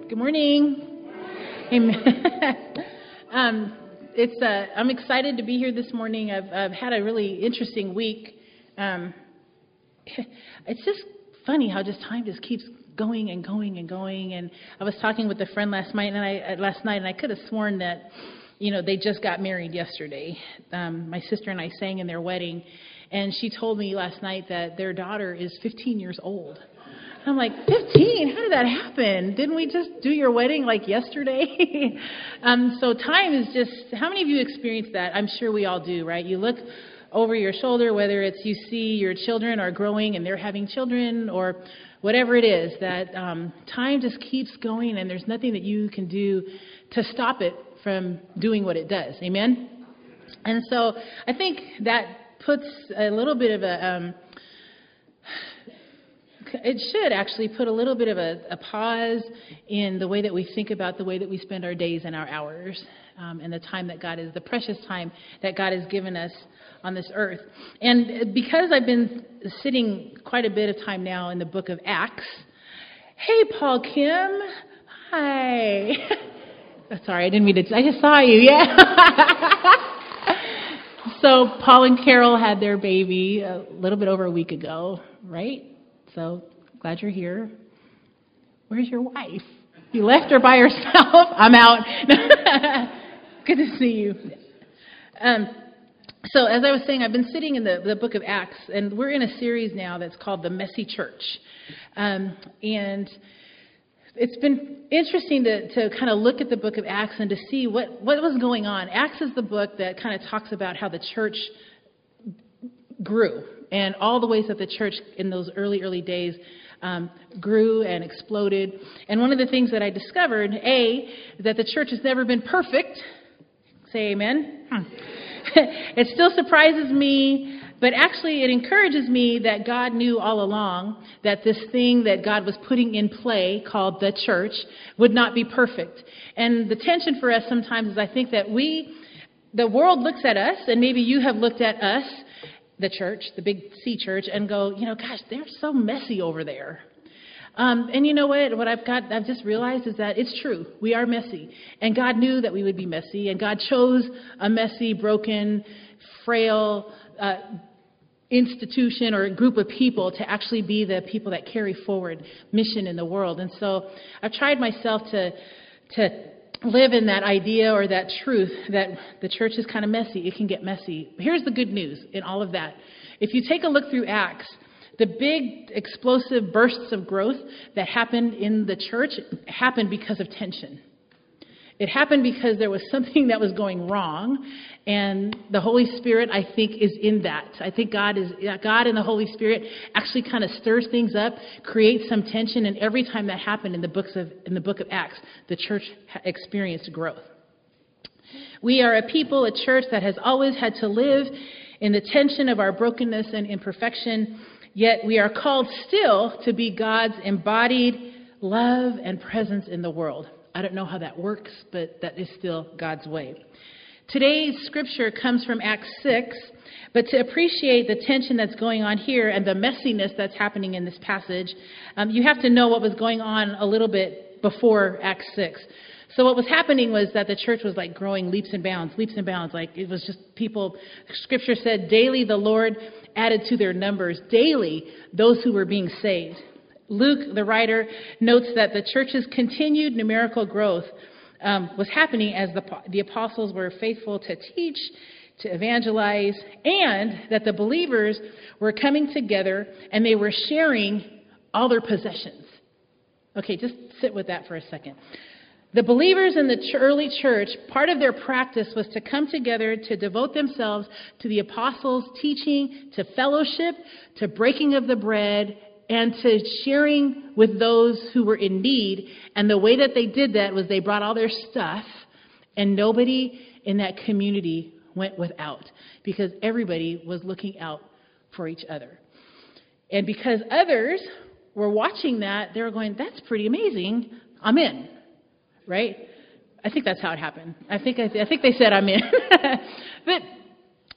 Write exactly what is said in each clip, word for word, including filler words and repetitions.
Good morning. Amen. um, it's uh, I'm excited to be here this morning. I've, I've had a really interesting week. Um, it's just funny how just time just keeps going and going and going. And I was talking with a friend last night, and I uh, last night, and I could have sworn that, you know, they just got married yesterday. Um, my sister and I sang in their wedding, and she told me last night that their daughter is fifteen years old. I'm like, fifteen? How did that happen? Didn't we just do your wedding like yesterday? um, so time is just, how many of you experience that? I'm sure we all do, right? You look over your shoulder, whether it's you see your children are growing and they're having children or whatever it is, that um, time just keeps going and there's nothing that you can do to stop it from doing what it does. Amen? And so I think that puts a little bit of a... Um, It should actually put a little bit of a, a pause in the way that we think about the way that we spend our days and our hours um, and the time that God is, the precious time that God has given us on this earth. And because I've been sitting quite a bit of time now in the book of Acts, hey, Paul Kim, hi. Sorry, I didn't mean to, I just saw you, yeah. So Paul and Carol had their baby a little bit over a week ago, right? So glad you're here. Where's your wife? You left her by herself? I'm out. Good to see you. Um, so as I was saying, I've been sitting in the, the book of Acts, and we're in a series now that's called The Messy Church. Um, and it's been interesting to, to kind of look at the book of Acts and to see what, what was going on. Acts is the book that kind of talks about how the church grew. And all the ways that the church in those early, early days um, grew and exploded. And one of the things that I discovered, A, that the church has never been perfect. Say amen. Hmm. It still surprises me, but actually it encourages me that God knew all along that this thing that God was putting in play called the church would not be perfect. And the tension for us sometimes is I think that we, the world looks at us, and maybe you have looked at us, the church, the big C church, and go, you know, gosh, they're so messy over there. Um, and you know what? What I've got, I've just realized is that it's true. We are messy. And God knew that we would be messy. And God chose a messy, broken, frail uh, institution or a group of people to actually be the people that carry forward mission in the world. And so I've tried myself to to live in that idea or that truth that the church is kind of messy. It can get messy. Here's the good news in all of that. If you take a look through Acts, the big explosive bursts of growth that happened in the church happened because of tension. It happened because there was something that was going wrong, and the Holy Spirit, I think, is in that. I think God is God and the Holy Spirit actually kind of stirs things up, creates some tension, and every time that happened in the books of in the book of Acts, the church experienced growth. We are a people, a church that has always had to live in the tension of our brokenness and imperfection, yet we are called still to be God's embodied love and presence in the world. I don't know how that works, but that is still God's way. Today's scripture comes from Acts six, but to appreciate the tension that's going on here and the messiness that's happening in this passage, um, you have to know what was going on a little bit before Acts six. So what was happening was that the church was like growing leaps and bounds, leaps and bounds. Like it was just people, scripture said, daily the Lord added to their numbers, daily those who were being saved. Luke, the writer, notes that the church's continued numerical growth um, was happening as the, the apostles were faithful to teach, to evangelize, and that the believers were coming together and they were sharing all their possessions. Okay, just sit with that for a second. The believers in the early church, part of their practice was to come together to devote themselves to the apostles' teaching, to fellowship, to breaking of the bread, and to sharing with those who were in need. And the way that they did that was they brought all their stuff, and nobody in that community went without, because everybody was looking out for each other. And because others were watching that, they were going, that's pretty amazing. I'm in, right? I think that's how it happened. I think I, th- I think they said I'm in. But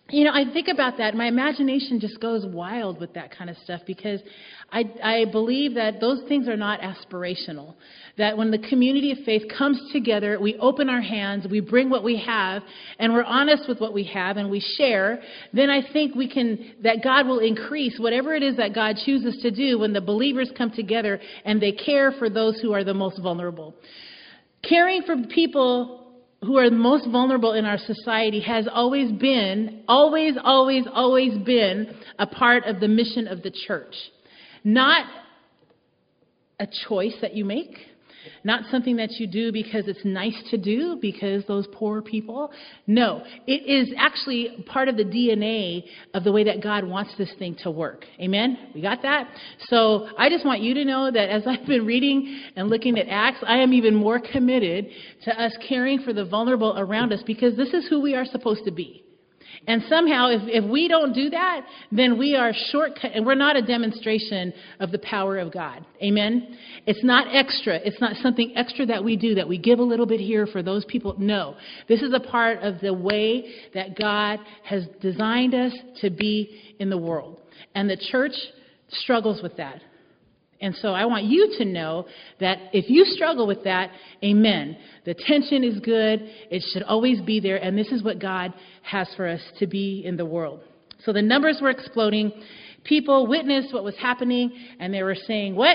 you know, I think about that. My imagination just goes wild with that kind of stuff because I, I believe that those things are not aspirational. That when the community of faith comes together, we open our hands, we bring what we have, and we're honest with what we have, and we share, then I think we can, that God will increase whatever it is that God chooses to do when the believers come together and they care for those who are the most vulnerable. Caring for people who are the most vulnerable in our society has always been, always, always, always been a part of the mission of the church. Not a choice that you make, not something that you do because it's nice to do, because those poor people. No, it is actually part of the D N A of the way that God wants this thing to work. Amen? We got that? So I just want you to know that as I've been reading and looking at Acts, I am even more committed to us caring for the vulnerable around us because this is who we are supposed to be. And somehow, if, if we don't do that, then we are shortcut, and we're not a demonstration of the power of God. Amen? It's not extra. It's not something extra that we do, that we give a little bit here for those people. No. This is a part of the way that God has designed us to be in the world. And the church struggles with that. And so I want you to know that if you struggle with that, amen. The tension is good. It should always be there. And this is what God has for us to be in the world. So the numbers were exploding. People witnessed what was happening, and they were saying, what?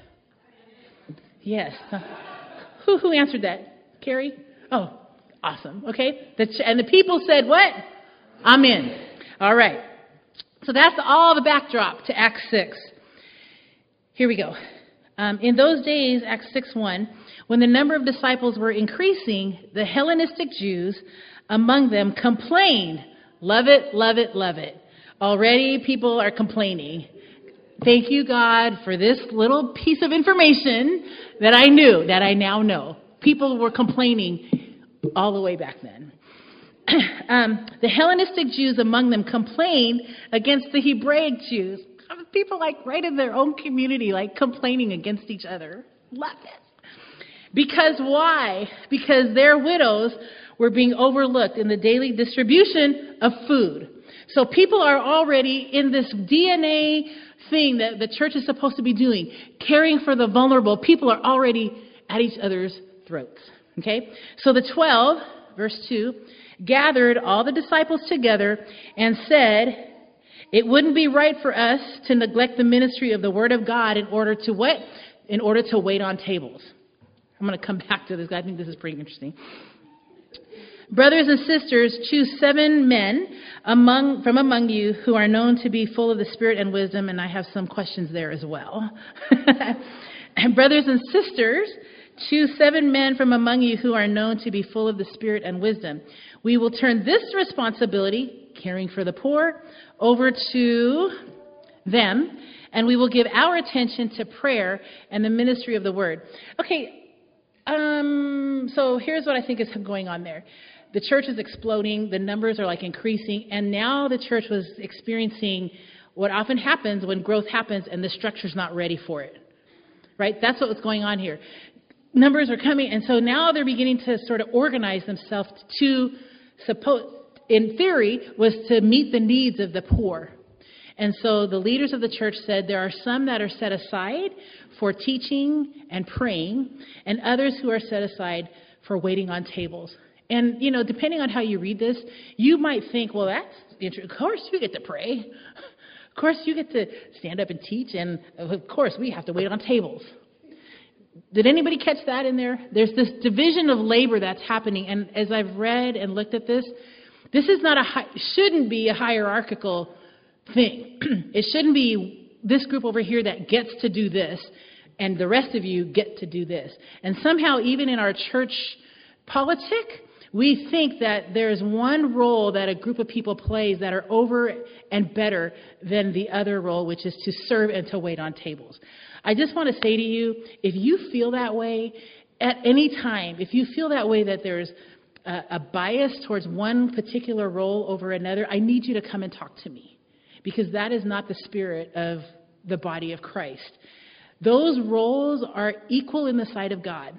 Yes. Who, who answered that? Carrie? Oh, awesome. Okay. The ch- and the people said, what? I'm in. All right. So that's all the backdrop to Acts six. Here we go. Um, in those days, Acts six one, when the number of disciples were increasing, the Hellenistic Jews among them complained. Love it, love it, love it. Already people are complaining. Thank you, God, for this little piece of information that I knew, that I now know. People were complaining all the way back then. um, the Hellenistic Jews among them complained against the Hebraic Jews. People like right in their own community, like complaining against each other. Love it. Because why? Because their widows were being overlooked in the daily distribution of food. So people are already in this D N A thing that the church is supposed to be doing, caring for the vulnerable. People are already at each other's throats. Okay? So the twelve, verse two, gathered all the disciples together and said, it wouldn't be right for us to neglect the ministry of the Word of God in order to what? In order to wait on tables. I'm going to come back to this. I think this is pretty interesting. Brothers and sisters, choose seven men among from among you who are known to be full of the Spirit and wisdom, and I have some questions there as well. And brothers and sisters, choose seven men from among you who are known to be full of the Spirit and wisdom. We will turn this responsibility, caring for the poor, over to them, and we will give our attention to prayer and the ministry of the Word. Okay, um, so here's what I think is going on there. The church is exploding, the numbers are like increasing, and now the church was experiencing what often happens when growth happens and the structure's not ready for it. Right? That's what was going on here. Numbers are coming, and so now they're beginning to sort of organize themselves to suppose, in theory, was to meet the needs of the poor. And so the leaders of the church said there are some that are set aside for teaching and praying, and others who are set aside for waiting on tables. And, you know, depending on how you read this, you might think, well, that's interesting. Of course you get to pray. Of course you get to stand up and teach. And, of course, we have to wait on tables. Did anybody catch that in there? There's this division of labor that's happening. And as I've read and looked at this, this is not a hi- shouldn't be a hierarchical thing. It shouldn't be this group over here that gets to do this and the rest of you get to do this. And somehow, even in our church politic, we think that there's one role that a group of people plays that are over and better than the other role, which is to serve and to wait on tables. I just want to say to you, if you feel that way at any time, if you feel that way that there's a, a bias towards one particular role over another, I need you to come and talk to me, because that is not the spirit of the body of Christ. Those roles are equal in the sight of God.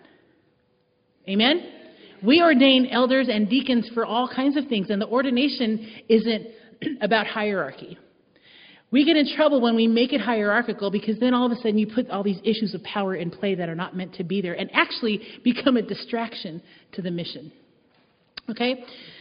Amen? We ordain elders and deacons for all kinds of things, and the ordination isn't about hierarchy. We get in trouble when we make it hierarchical because then all of a sudden you put all these issues of power in play that are not meant to be there and actually become a distraction to the mission. Okay?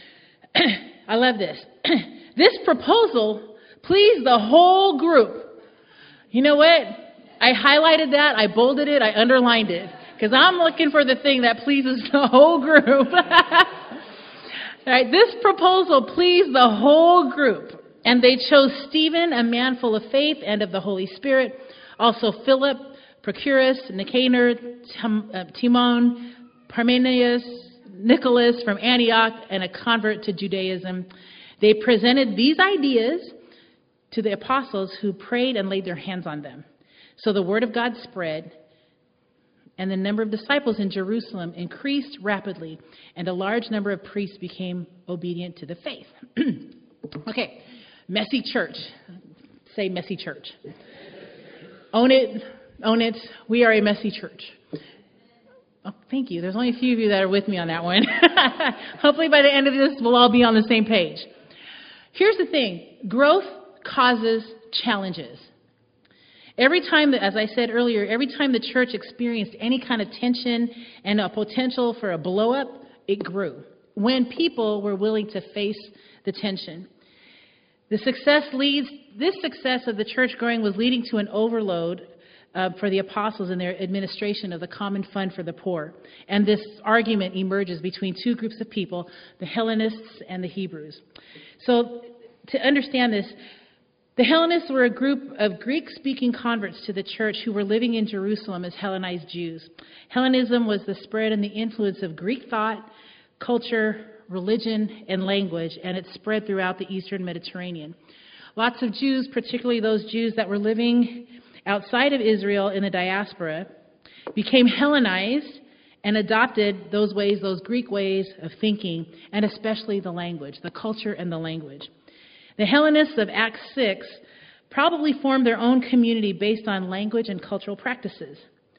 I love this. This proposal pleased the whole group. You know what? I highlighted that, I bolded it, I underlined it because I'm looking for the thing that pleases the whole group. All right, this proposal pleased the whole group. And they chose Stephen, a man full of faith and of the Holy Spirit, also Philip, Prochorus, Nicanor, Timon, Parmenius, Nicholas from Antioch, and a convert to Judaism. They presented these ideas to the apostles who prayed and laid their hands on them. So the word of God spread, and the number of disciples in Jerusalem increased rapidly, and a large number of priests became obedient to the faith. Okay. Messy church. Say messy church. Own it. Own it. We are a messy church. Oh, thank you. There's only a few of you that are with me on that one. Hopefully by the end of this, we'll all be on the same page. Here's the thing. Growth causes challenges. Every time, that, as I said earlier, every time the church experienced any kind of tension and a potential for a blow-up, it grew. When people were willing to face the tension. The success leads, this success of the church growing was leading to an overload uh, for the apostles in their administration of the common fund for the poor. And this argument emerges between two groups of people, the Hellenists and the Hebrews. So to understand this, the Hellenists were a group of Greek-speaking converts to the church who were living in Jerusalem as Hellenized Jews. Hellenism was the spread and the influence of Greek thought, culture, religion, and language, and it spread throughout the Eastern Mediterranean. Lots of Jews, particularly those Jews that were living outside of Israel in the diaspora, became Hellenized and adopted those ways, those Greek ways of thinking, and especially the language, the culture and the language. The Hellenists of Acts six probably formed their own community based on language and cultural practices.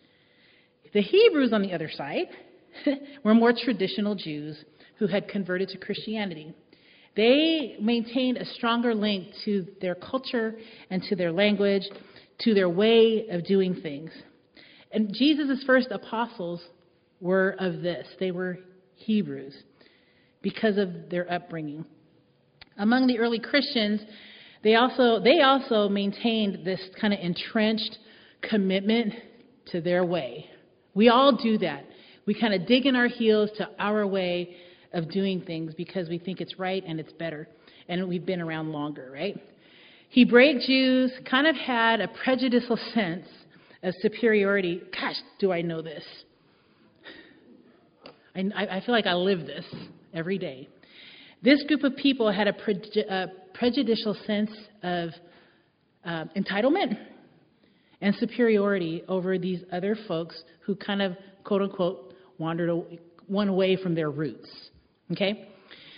The Hebrews, on the other side, were more traditional Jews who had converted to Christianity. They maintained a stronger link to their culture and to their language, to their way of doing things. And Jesus' first apostles were of this. They were Hebrews because of their upbringing. Among the early Christians, they also they also maintained this kind of entrenched commitment to their way. We all do that. We kind of dig in our heels to our way of doing things because we think it's right and it's better, and we've been around longer, right? Hebraic Jews kind of had a prejudicial sense of superiority. Gosh, do I know this? I, I feel like I live this every day. This group of people had a, pre- a prejudicial sense of uh, entitlement and superiority over these other folks who kind of, quote unquote, wandered away, one away from their roots. Okay?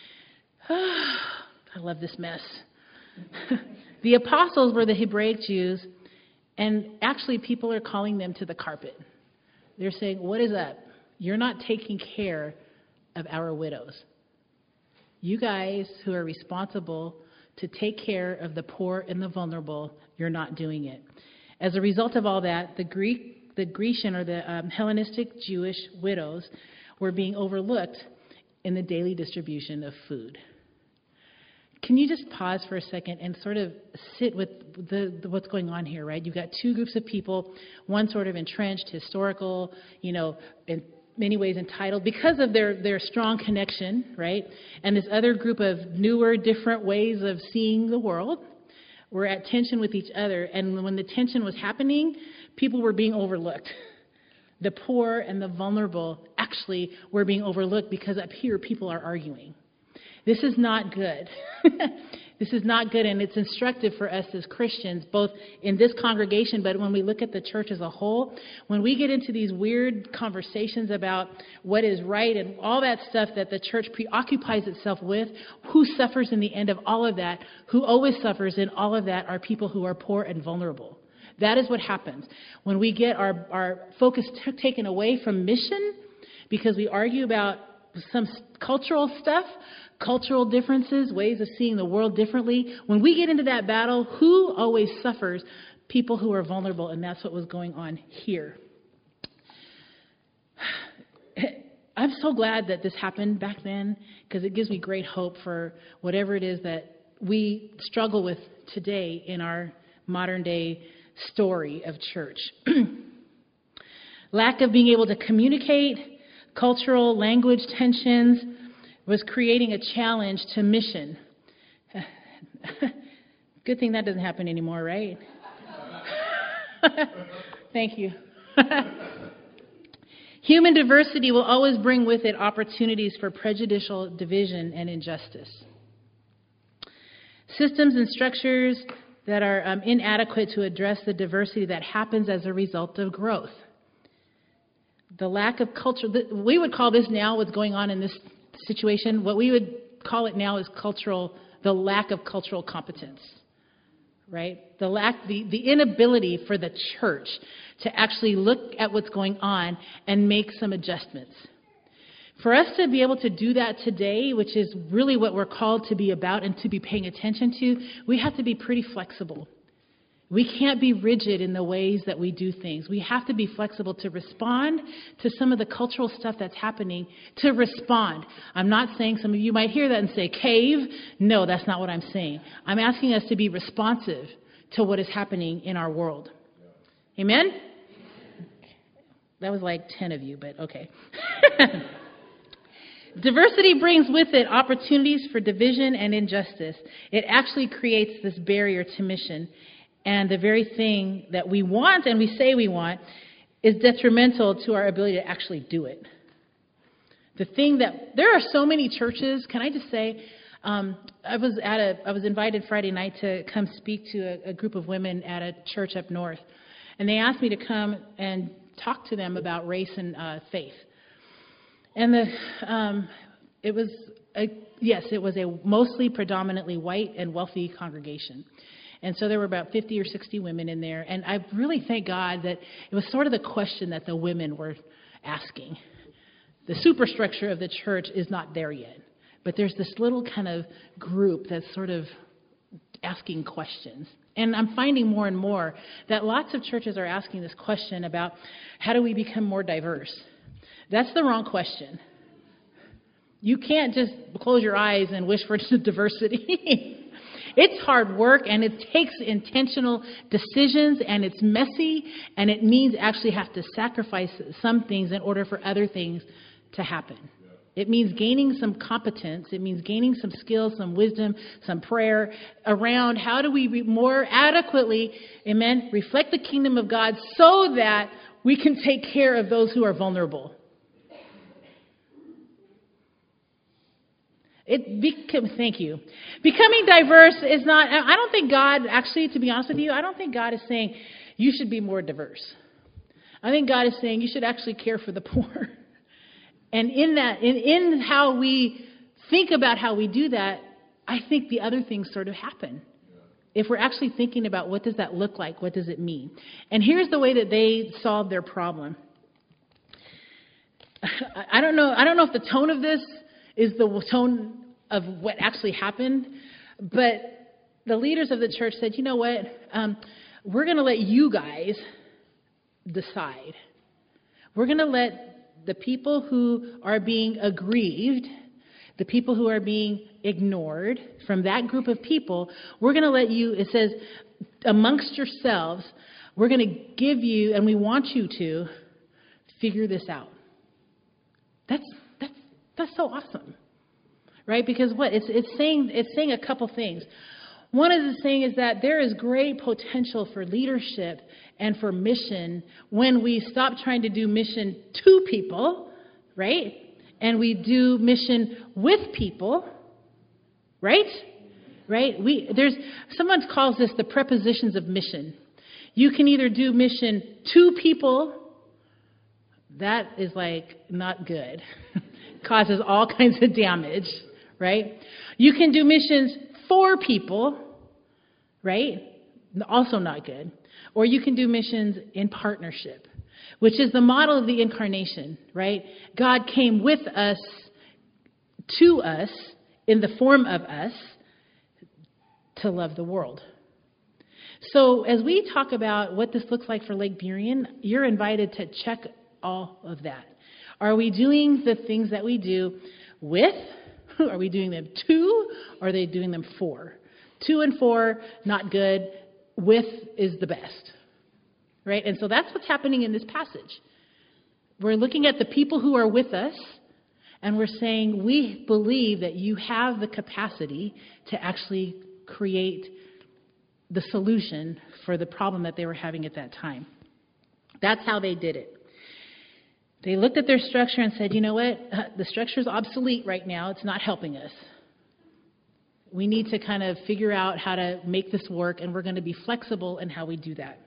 I love this mess. The apostles were the Hebraic Jews, and actually people are calling them to the carpet. They're saying, what is up? You're not taking care of our widows. You guys who are responsible to take care of the poor and the vulnerable, you're not doing it. As a result of all that, the Greek, the Grecian or the um, Hellenistic Jewish widows were being overlooked in the daily distribution of food. Can you just pause for a second and sort of sit with the, the, what's going on here, right? You've got two groups of people, one sort of entrenched, historical, you know, in many ways entitled because of their, their strong connection, right? And this other group of newer, different ways of seeing the world were at tension with each other. And when the tension was happening, people were being overlooked. The poor and the vulnerable actually were being overlooked because up here people are arguing. This is not good. This is not good, and it's instructive for us as Christians, both in this congregation, but when we look at the church as a whole, when we get into these weird conversations about what is right and all that stuff that the church preoccupies itself with, who suffers in the end of all of that, who always suffers in all of that are people who are poor and vulnerable. That is what happens. When we get our, our focus t- taken away from mission because we argue about some cultural stuff, cultural differences, ways of seeing the world differently. When we get into that battle, who always suffers? People who are vulnerable, and that's what was going on here. I'm so glad that this happened back then, because it gives me great hope for whatever it is that we struggle with today in our modern day story of church. Lack of being able to communicate, cultural language tensions was creating a challenge to mission. Good thing that doesn't happen anymore, right? Thank you. Human diversity will always bring with it opportunities for prejudicial division and injustice. Systems and structures that are um, inadequate to address the diversity that happens as a result of growth. The lack of culture, we would call this now, what's going on in this situation, what we would call it now is cultural, the lack of cultural competence. Right? The lack, the, the inability for the church to actually look at what's going on and make some adjustments. For us to be able to do that today, which is really what we're called to be about and to be paying attention to, we have to be pretty flexible. We can't be rigid in the ways that we do things. We have to be flexible to respond to some of the cultural stuff that's happening, to respond. I'm not saying, some of you might hear that and say, cave. No, that's not what I'm saying. I'm asking us to be responsive to what is happening in our world. Amen? That was like ten of you, but okay. Diversity brings with it opportunities for division and injustice. It actually creates this barrier to mission. And the very thing that we want and we say we want is detrimental to our ability to actually do it. The thing that, there are so many churches, can I just say, um, I was at a, I was invited Friday night to come speak to a, a group of women at a church up north. And they asked me to come and talk to them about race and uh, faith. And the, um, it was, a, yes, it was a mostly predominantly white and wealthy congregation. And so there were about fifty or sixty women in there. And I really thank God that it was sort of the question that the women were asking. The superstructure of the church is not there yet. But there's this little kind of group that's sort of asking questions. And I'm finding more and more that lots of churches are asking this question about how do we become more diverse? That's the wrong question. You can't just close your eyes and wish for diversity. It's hard work, and it takes intentional decisions, and it's messy, and it means actually have to sacrifice some things in order for other things to happen. It means gaining some competence. It means gaining some skills, some wisdom, some prayer around how do we more adequately, amen, reflect the kingdom of God so that we can take care of those who are vulnerable. It become, thank you. Becoming diverse is not, I don't think God, actually, to be honest with you, I don't think God is saying you should be more diverse. I think God is saying you should actually care for the poor. And in that, in, in how we think about how we do that, I think the other things sort of happen. If we're actually thinking about what does that look like, what does it mean? And here's the way that they solved their problem. I don't know, I don't know if the tone of this is the tone of what actually happened. But the leaders of the church said, you know what, um, we're going to let you guys decide. We're going to let the people who are being aggrieved, the people who are being ignored from that group of people, we're going to let you, it says, amongst yourselves, we're going to give you, and we want you to, figure this out. That's that's that's so awesome, right? Because what it's it's saying it's saying a couple things. One of the things is that there is great potential for leadership and for mission when we stop trying to do mission to people, right? And we do mission with people, right? Right? We there's someone calls this the prepositions of mission. You can either do mission to people. That is like not good. Causes all kinds of damage, right? You can do missions for people, right? Also not good. Or you can do missions in partnership, which is the model of the incarnation, right? God came with us to us in the form of us to love the world. So as we talk about what this looks like for Lake Burien, you're invited to check all of that. Are we doing the things that we do with? Are we doing them to? Or are they doing them for? Two and for, not good. With is the best. Right? And so that's what's happening in this passage. We're looking at the people who are with us, and we're saying we believe that you have the capacity to actually create the solution for the problem that they were having at that time. That's how they did it. They looked at their structure and said, you know what, the structure is obsolete right now. It's not helping us. We need to kind of figure out how to make this work, and we're going to be flexible in how we do that.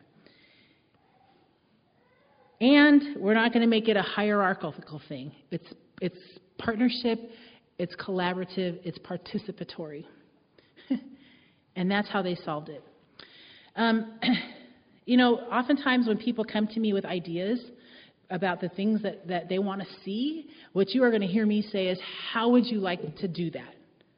And we're not going to make it a hierarchical thing. It's, it's partnership, it's collaborative, it's participatory. And that's how they solved it. Um, you know, oftentimes when people come to me with ideas about the things that, that they want to see, what you are going to hear me say is, how would you like to do that?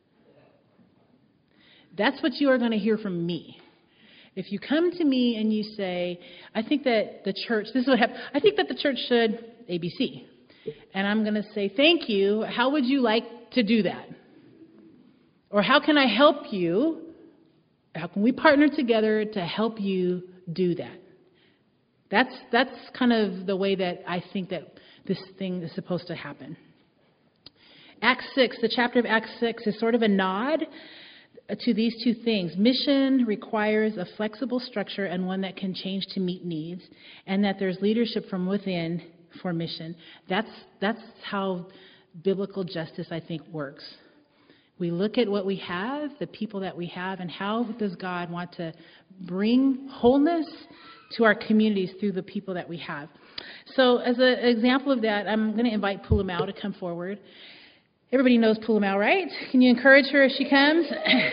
That's what you are going to hear from me. If you come to me and you say, I think that the church, this is what happened, I think that the church should A B C. And I'm going to say, thank you. How would you like to do that? Or how can I help you? How can we partner together to help you do that? That's that's kind of the way that I think that this thing is supposed to happen. Acts six, the chapter of Acts six is sort of a nod to these two things. Mission requires a flexible structure and one that can change to meet needs, and that there's leadership from within for mission. That's that's how biblical justice, I think, works. We look at what we have, the people that we have, and how does God want to bring wholeness to our communities through the people that we have. So as an example of that, I'm going to invite Pulamau to come forward. Everybody knows Pulamau, right? Can you encourage her as she comes?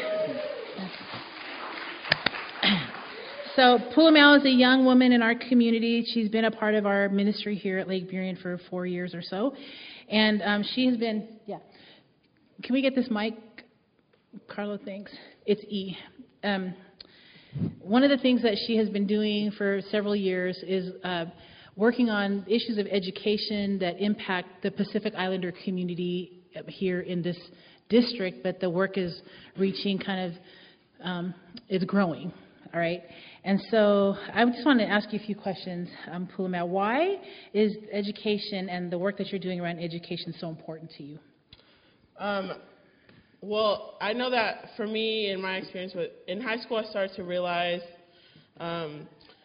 So Pulamau is a young woman in our community. She's been a part of our ministry here at Lake Burien for four years or so. And um, she has been, yeah. Can we get this mic? Carlo, thanks. It's E. Um, one of the things that she has been doing for several years is uh, working on issues of education that impact the Pacific Islander community here in this district, but the work is reaching kind of, um, is growing, all right? And so I just want to ask you a few questions, um, Pulamau. Why is education and the work that you're doing around education so important to you? Um, well, I know that for me, in my experience with in high school, I started to realize um,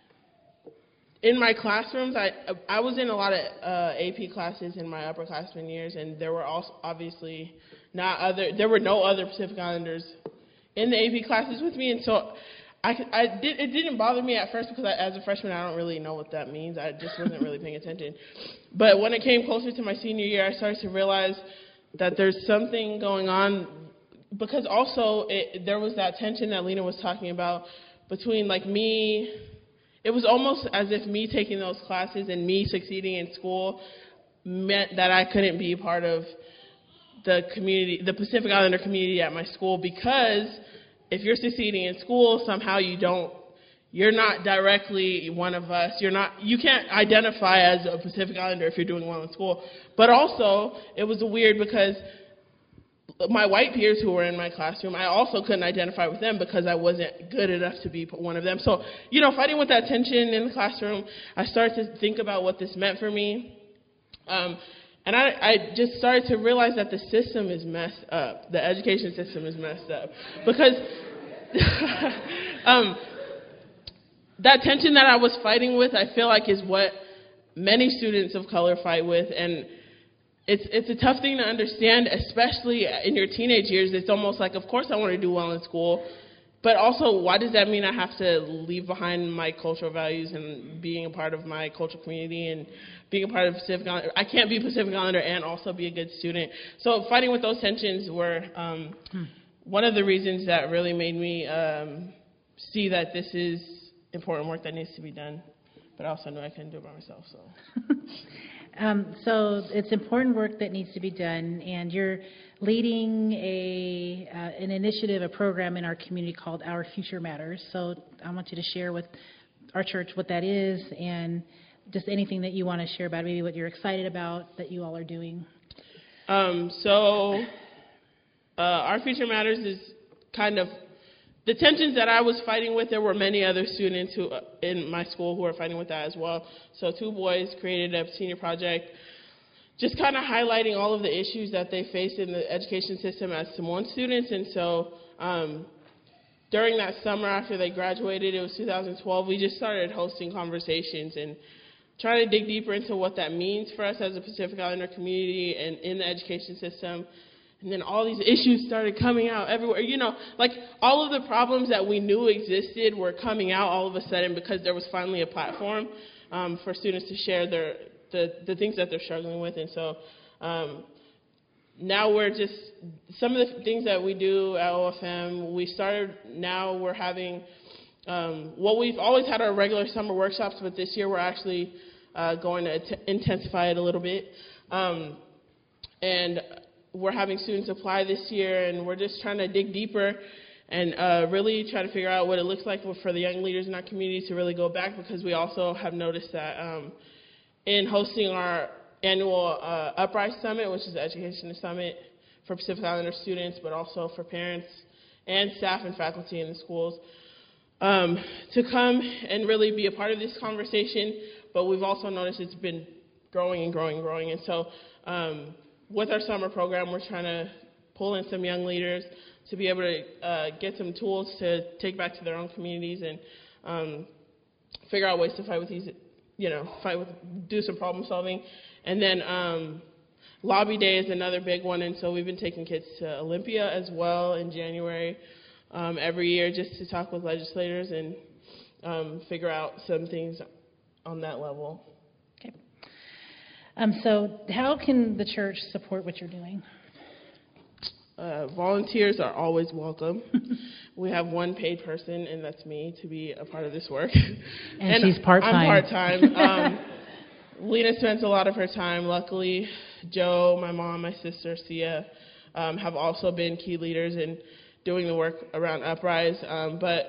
in my classrooms, I I was in a lot of uh, A P classes in my upperclassmen years, and there were also obviously not other there were no other Pacific Islanders in the A P classes with me, and so I, I did it didn't bother me at first because I, as a freshman, I don't really know what that means. I just wasn't really paying attention. But when it came closer to my senior year, I started to realize that there's something going on, because also it, there was that tension that Lena was talking about between like me. It was almost as if me taking those classes and me succeeding in school meant that I couldn't be part of the community, the Pacific Islander community at my school, because if you're succeeding in school, somehow you don't, you're not directly one of us. You're not, you can't identify as a Pacific Islander if you're doing well in school. But also, it was weird because my white peers who were in my classroom, I also couldn't identify with them because I wasn't good enough to be one of them. So, you know, fighting with that tension in the classroom, I started to think about what this meant for me. Um, and I, I just started to realize that the system is messed up. The education system is messed up. Because um, that tension that I was fighting with, I feel like is what many students of color fight with. And It's it's a tough thing to understand, especially in your teenage years. It's almost like, of course I want to do well in school, but also, why does that mean I have to leave behind my cultural values and being a part of my cultural community and being a part of Pacific Islander? I can't be Pacific Islander and also be a good student. So fighting with those tensions were um, hmm. one of the reasons that really made me um, see that this is important work that needs to be done. But I also know I couldn't do it by myself, so... Um, so it's important work that needs to be done, and you're leading a uh, an initiative, a program in our community called Our Future Matters. So I want you to share with our church what that is, and just anything that you want to share about it, maybe what you're excited about that you all are doing. Um, so uh, Our Future Matters is kind of the tensions that I was fighting with. There were many other students who uh, in my school who were fighting with that as well. So two boys created a senior project just kind of highlighting all of the issues that they face in the education system as Samoan students. And so um, during that summer after they graduated, it was two thousand twelve, we just started hosting conversations and trying to dig deeper into what that means for us as a Pacific Islander community and in the education system. And then all these issues started coming out everywhere. You know, like all of the problems that we knew existed were coming out all of a sudden because there was finally a platform um, for students to share their the, the things that they're struggling with. And so um, now we're just, some of the things that we do at O F M, we started, now we're having, um, well, we've always had our regular summer workshops, but this year we're actually uh, going to t- intensify it a little bit. Um, and we're having students apply this year, and we're just trying to dig deeper and uh, really try to figure out what it looks like for the young leaders in our community to really go back, because we also have noticed that um, in hosting our annual uh, Uprise Summit, which is the Education Summit for Pacific Islander students, but also for parents and staff and faculty in the schools, um, to come and really be a part of this conversation. But we've also noticed it's been growing and growing and growing. And so um, with our summer program, we're trying to pull in some young leaders to be able to uh, get some tools to take back to their own communities and um, figure out ways to fight with these, you know, fight with, do some problem solving. And then um, Lobby Day is another big one, and so we've been taking kids to Olympia as well in January um, every year just to talk with legislators and um, figure out some things on that level. Okay. Um, so how can the church support what you're doing? Uh, volunteers are always welcome. We have one paid person, and that's me, to be a part of this work. And, and she's part-time. I'm part-time. Um, Lena spends a lot of her time. Luckily, Joe, my mom, my sister, Sia, um, have also been key leaders in doing the work around Uprise. Um, but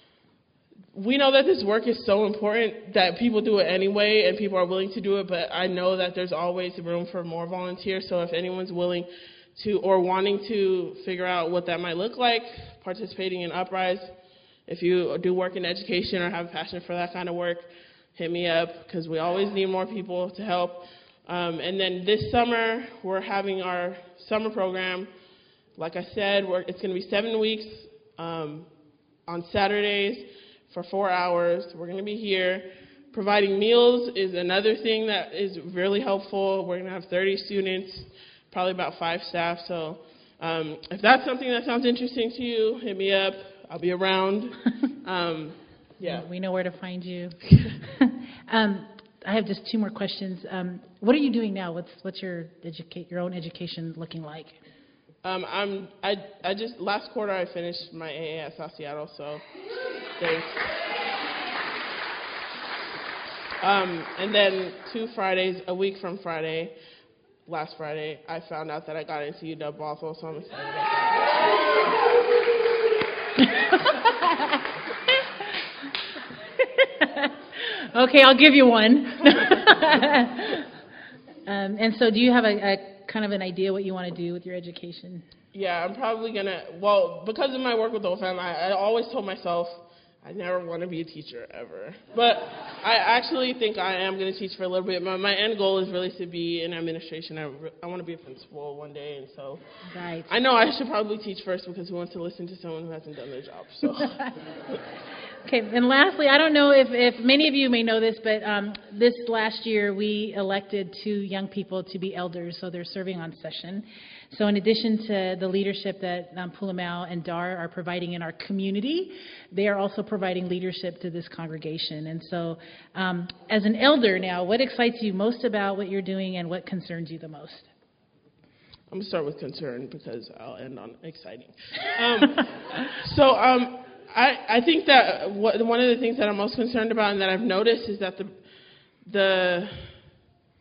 we know that this work is so important that people do it anyway, and people are willing to do it, but I know that there's always room for more volunteers. So if anyone's willing to or wanting to figure out what that might look like, participating in Uprise, if you do work in education or have a passion for that kind of work, hit me up, because we always need more people to help. Um, and then this summer, we're having our summer program. Like I said, we're, it's going to be seven weeks um, on Saturdays for four hours. We're going to be here. Providing meals is another thing that is really helpful. We're going to have thirty students, probably about five staff. So um, if that's something that sounds interesting to you, hit me up. I'll be around. Um, yeah, we know where to find you. um, I have just two more questions. Um, what are you doing now? What's what's your educate your own education looking like? Um, I'm I I just last quarter I finished my A A at South Seattle. So thanks. Um, and then two Fridays, a week from Friday. Last Friday, I found out that I got into U W Bothell, so I'm excited about that. Okay, I'll give you one. um, and so do you have a, a kind of an idea what you want to do with your education? Yeah, I'm probably going to, well, because of my work with O F M, I, I always told myself I never want to be a teacher ever. But I actually think I am going to teach for a little bit. My, my end goal is really to be in administration. I, I want to be a principal one day, and so right. I know I should probably teach first, because who wants to listen to someone who hasn't done their job? So. Okay, and lastly, I don't know if, if many of you may know this, but um, this last year we elected two young people to be elders, so they're serving on session. So in addition to the leadership that um, Pulamau and Dar are providing in our community, they are also providing leadership to this congregation. And so um, as an elder now, what excites you most about what you're doing, and what concerns you the most? I'm going to start with concern, because I'll end on exciting. Um, so um, I, I think that what, one of the things that I'm most concerned about and that I've noticed is that the the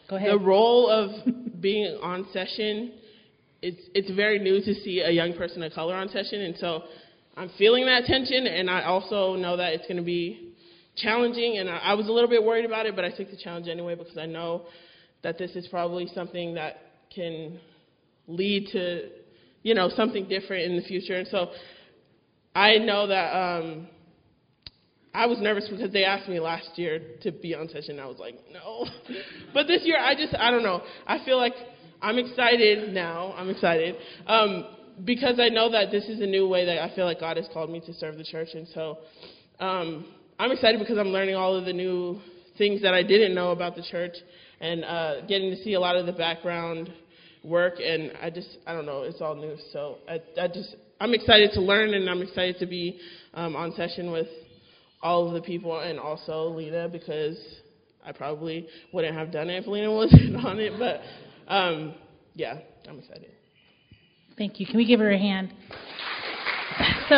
Go ahead. The role of being on session, it's, it's very new to see a young person of color on session, and so I'm feeling that tension, and I also know that it's going to be challenging, and I, I was a little bit worried about it, but I took the challenge anyway because I know that this is probably something that can lead to, you know, something different in the future. And so I know that um, I was nervous because they asked me last year to be on session. I was like, no. But this year, I just, I don't know. I feel like I'm excited now. I'm excited um, because I know that this is a new way that I feel like God has called me to serve the church. And so um, I'm excited because I'm learning all of the new things that I didn't know about the church and uh, getting to see a lot of the background work. And I just, I don't know, it's all new. So I, I just, I'm excited to learn, and I'm excited to be um, on session with all of the people, and also Lena, because I probably wouldn't have done it if Lena wasn't on it. But um, yeah, I'm excited. Thank you. Can we give her a hand? So,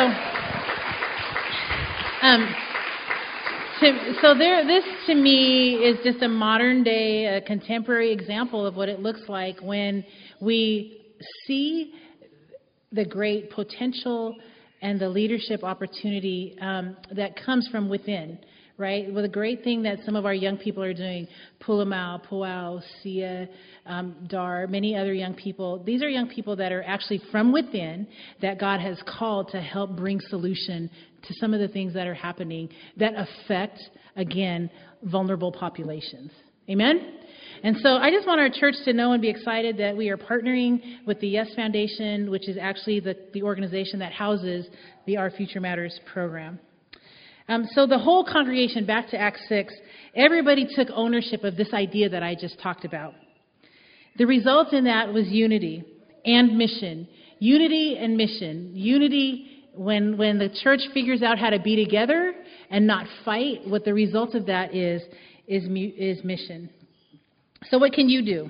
um, to, so there, this to me is just a modern day, a contemporary example of what it looks like when we see the great potential and the leadership opportunity um, that comes from within, right? Well, the great thing that some of our young people are doing, Pulamau, Puau, Sia, um, Dar, many other young people, these are young people that are actually from within that God has called to help bring solution to some of the things that are happening that affect, again, vulnerable populations. Amen? And so I just want our church to know and be excited that we are partnering with the Yes Foundation, which is actually the, the organization that houses the Our Future Matters program. Um, so the whole congregation, back to Acts six, everybody took ownership of this idea that I just talked about. The result in that was unity and mission. Unity and mission. Unity, when, when the church figures out how to be together and not fight, what the result of that is, is, is mission. So what can you do?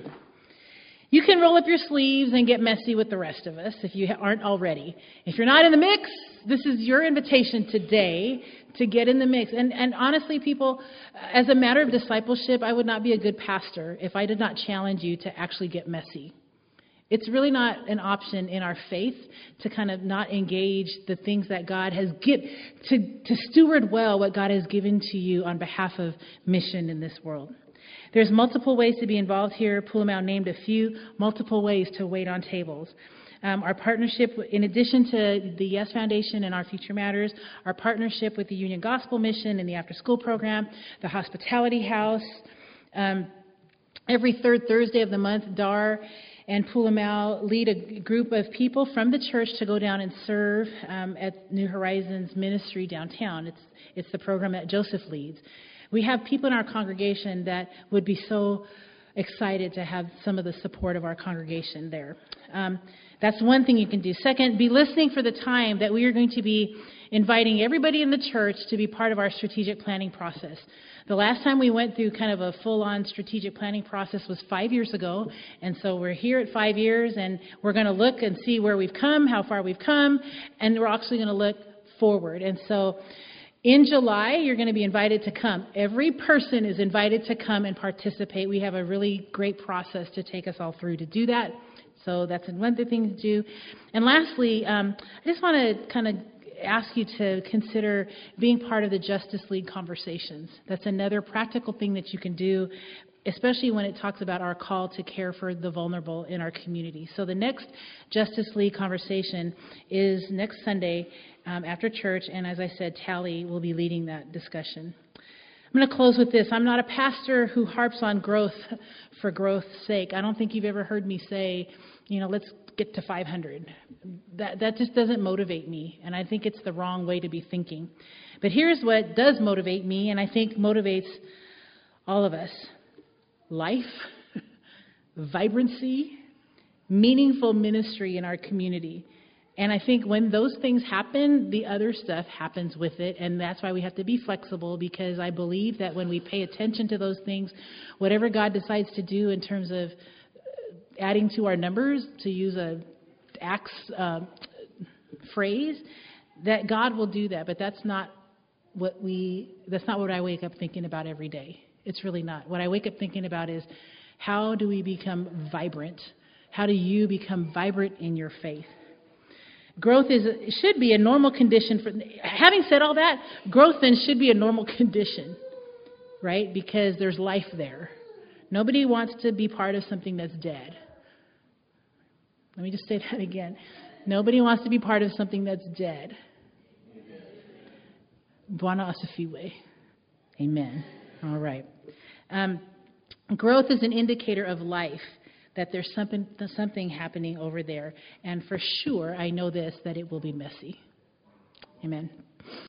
You can roll up your sleeves and get messy with the rest of us if you aren't already. If you're not in the mix, this is your invitation today to get in the mix. And, and honestly, people, as a matter of discipleship, I would not be a good pastor if I did not challenge you to actually get messy. It's really not an option in our faith to kind of not engage the things that God has given, to, to steward well what God has given to you on behalf of mission in this world. There's multiple ways to be involved here. Pulamau named a few, multiple ways to wait on tables. Um, our partnership, in addition to the Yes Foundation and Our Future Matters, our partnership with the Union Gospel Mission and the After School Program, the Hospitality House. Um, every third Thursday of the month, Dar and Pulamau lead a group of people from the church to go down and serve um, at New Horizons Ministry downtown. It's, it's the program that Joseph leads. We have people in our congregation that would be so excited to have some of the support of our congregation there. Um, that's one thing you can do. Second, be listening for the time that we are going to be inviting everybody in the church to be part of our strategic planning process. The last time we went through kind of a full-on strategic planning process was five years ago, and so we're here at five years, and we're going to look and see where we've come, how far we've come, and we're actually going to look forward. And so in July, you're going to be invited to come. Every person is invited to come and participate. We have a really great process to take us all through to do that. So that's one of the things to do. And lastly, um, I just want to kind of ask you to consider being part of the Justice League conversations. That's another practical thing that you can do, especially when it talks about our call to care for the vulnerable in our community. So the next Justice League conversation is next Sunday um, after church, and as I said, Tally will be leading that discussion. I'm going to close with this. I'm not a pastor who harps on growth for growth's sake. I don't think you've ever heard me say, you know, let's get to five hundred. That, that just doesn't motivate me, and I think it's the wrong way to be thinking. But here's what does motivate me, and I think motivates all of us. Life, vibrancy, meaningful ministry in our community. And I think when those things happen, the other stuff happens with it. And that's why we have to be flexible, because I believe that when we pay attention to those things, whatever God decides to do in terms of adding to our numbers, to use a Acts uh, phrase, that God will do that. But that's not what we, that's not what I wake up thinking about every day. It's really not. What I wake up thinking about is, How do we become vibrant? How do you become vibrant in your faith? Growth is should be a normal condition. For having said all that, growth then should be a normal condition, right? Because there's life there. Nobody wants to be part of something that's dead. Let me just say that again. Nobody wants to be part of something that's dead. Bwana asifiwe. Amen. All right. Um, growth is an indicator of life, that there's something something happening over there. And for sure, I know this, that it will be messy. Amen.